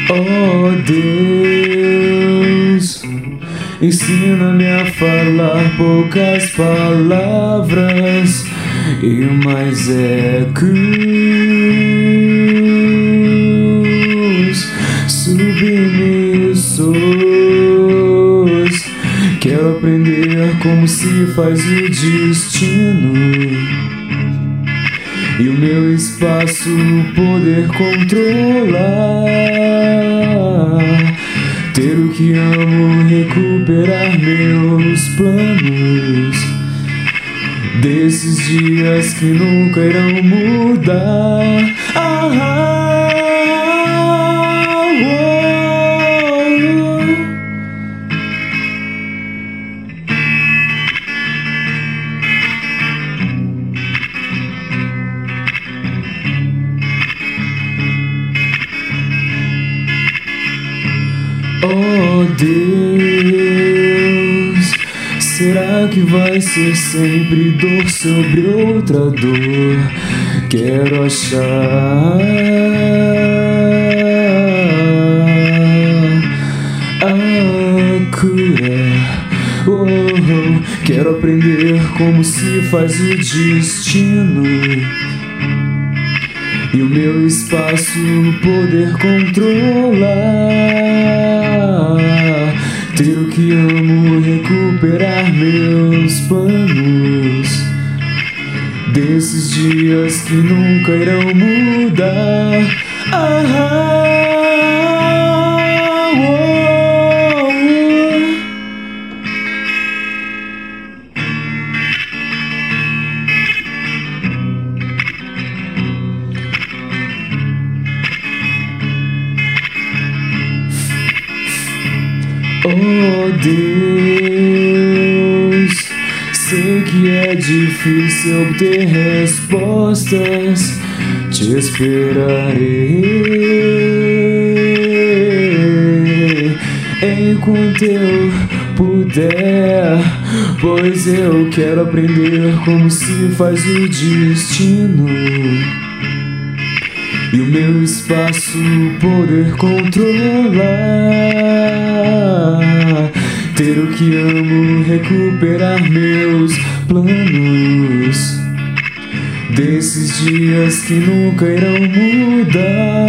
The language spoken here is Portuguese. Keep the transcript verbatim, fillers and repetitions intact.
Oh Deus, ensina-me a falar poucas palavras e mais ecos submissos. Quero aprender como se faz o destino e o meu espaço poder controlar. Ter o que amo, recuperar meus planos desses dias que nunca irão mudar. Ah, oh, oh Deus, será que vai ser sempre dor sobre outra dor? Quero achar a cura. Oh, oh. Quero aprender como se faz o destino e o meu espaço poder controlar. Ter o que amo, recuperar meus planos desses dias que nunca irão mudar. Ah, oh, oh Deus, sei que é difícil obter respostas, te esperarei enquanto eu puder, pois eu quero aprender como se faz o destino e o meu espaço poder controlar. Ter o que amo, recuperar meus planos desses dias que nunca irão mudar.